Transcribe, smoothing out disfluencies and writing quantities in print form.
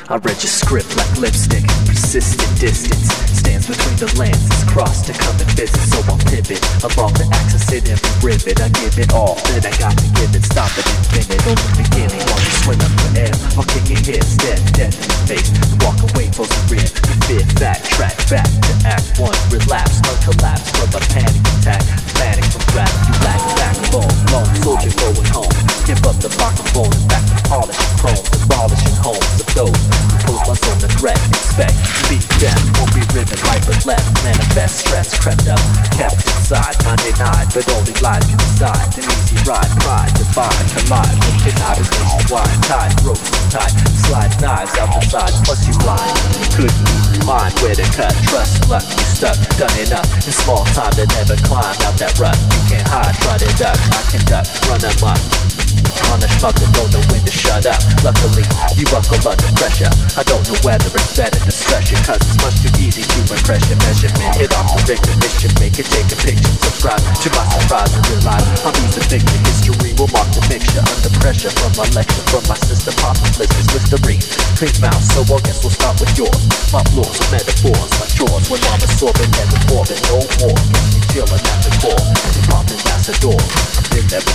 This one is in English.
I read your script like lipstick. Persistent distance stands between the lenses crossed to come and visit. So I'll pivot along the axis in every rivet. I give it all that I got to give it. Stop it, infinite. On the beginning while you swim up for air. I'll kick your head, dead in the face. You walk away, close the rear. You fit back, track back to act one. Relapse, uncollapse from a panic attack. Panic from rap, you lack backbone. Lone soldier going home. Give up the microphone and back to polishing chrome. Demolishing homes of those who pose my soul to threat. Expect beat death, won't be riven right but left. Manifest stress crept up, kept inside. Undenied, but only lies can decide. An easy ride, pride, divide, collide. With out is nationwide, tied, ropes tight. Slide knives out the side, plus you blind. Couldn't even mind where to cut. Trust luck, you stuck, done enough. In small time to never climb out that rut. You can't hide, try to duck. I can duck, run amok. On a schmuck that don't know when to shut up. Luckily, you buckle under pressure. I don't know whether it's better to stress you, cause it's much too easy to impress your measurement. Hit off the victim, mission, make it, take a picture. Subscribe to my surprise and realize I'm using victor. History will mark the mixture. Under pressure from my lecture, from my system, popping blisters, Listerine. Clean mouth, so I guess we'll start with yours. My flaws are metaphors, like yours. When I'm absorbing, never forming, no more. Chillin' at the core, popping past the door. In that